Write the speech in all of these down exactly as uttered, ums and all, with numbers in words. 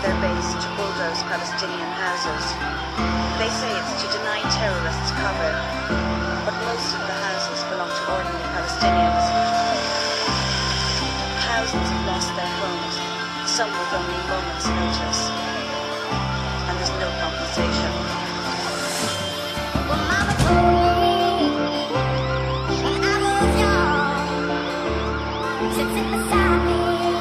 their base to bulldoze Palestinian houses. They say it's to deny terrorists cover, but most of the houses belong to ordinary Palestinians. Thousands have lost their homes, some with only moments' notice, and there's no compensation. Well, Mama told me when I was young, sitting beside me,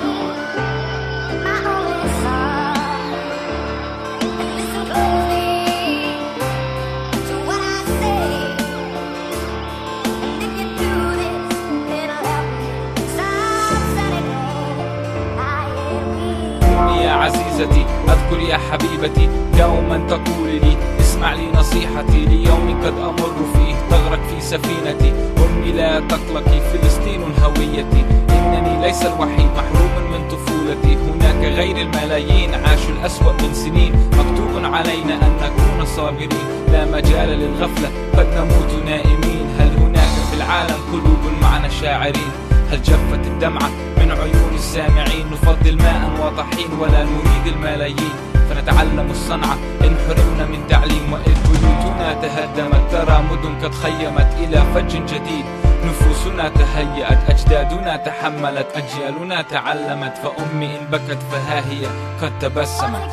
my only son, and listen closely to what I say, and if you do this, it'll help you some sunny day. I am يا عزيزتي أذكر يا حبيبتي دوما تقول لي اسمع لي نصيحتي ليوم قد أمر فيه تغرق في سفينتي. أمي لا تقلقي فلسطين هويتي، إنني ليس الوحيد محروم من طفولتي. هناك غير الملايين عاشوا الأسوأ من سنين، مكتوب علينا أن نكون صابرين، لا مجال للغفلة قد نموت نائمين. هل هناك في العالم قلوب معنا شاعرين؟ هل جفت الدمعة من عيون السامعين؟ نفضل ماء وطحين ولا نريد الملايين، فنتعلم الصنعة إن حرمنا من تعليم. وإذ بيوتنا تهدمت ترى مدن قد خيمت إلى فج جديد. نفوسنا تهيأت، أجدادنا تحملت، أجيالنا تعلمت. فأمي إن بكت فها هي قد تبسمت.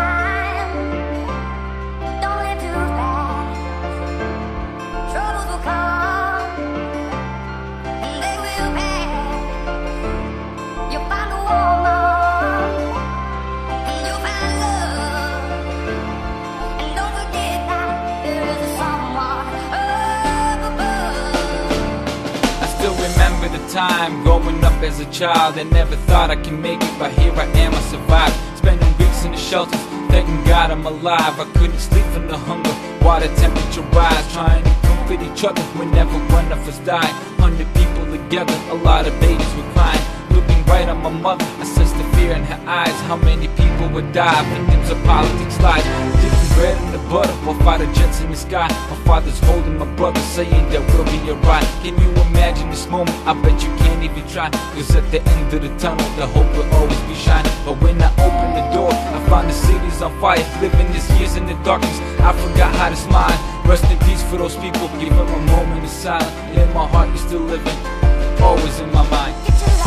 The time growing up as a child, I never thought I could make it, but here I am, I survived. Spending weeks in the shelters, thanking God I'm alive. I couldn't sleep from the hunger, water temperature rise, trying to comfort each other whenever one of us died. Hundred people together, a lot of babies were crying. Looking right at my mother, I sensed the fear in her eyes. How many people would die, victims of politics lies? Dipping bread in the butter, while fighter jets in the sky. My father's holding my brother, saying that we'll be alright. Can you imagine this moment? I bet you can't even try. Cause at the end of the tunnel, the hope will always be shining. But when I open the door, I find the city's on fire. Living these years in the darkness, I forgot how to smile. Rest in peace for those people, give them a moment of silence. And in my heart, you're still living, always in my mind.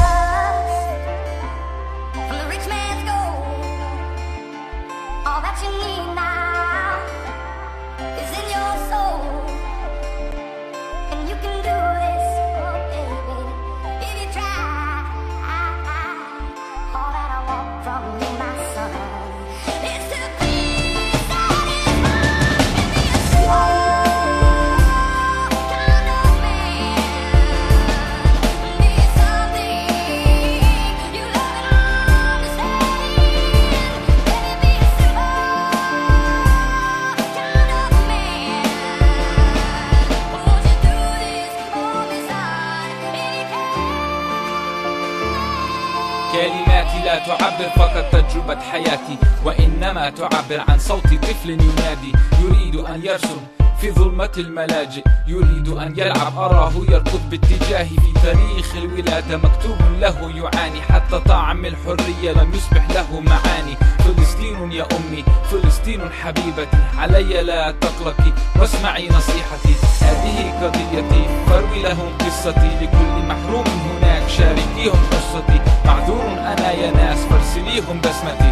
All that you need now is in your soul, and you can do this, oh baby, if you try. All that I want from you, my son, is to be satisfied and be a strong kind of man. Be something you love and understand. Let it be a كلماتي لا تعبر فقط تجربة حياتي، وإنما تعبر عن صوت طفل ينادي، يريد أن يرسم في ظلمة الملاجئ، يريد أن يلعب. أراه يركض باتجاهي في تاريخ الولادة، مكتوب له يعاني حتى طعم الحرية لم يصبح له معاني. فلسطين يا أمي، فلسطين حبيبتي، علي لا تقلقي واسمعي نصيحتي. هذه قضيتي فاروي لهم قصتي، لكل محروم هناك شاركيهم قصتي. معذور أنا يا ناس فارسليهم بسمتي.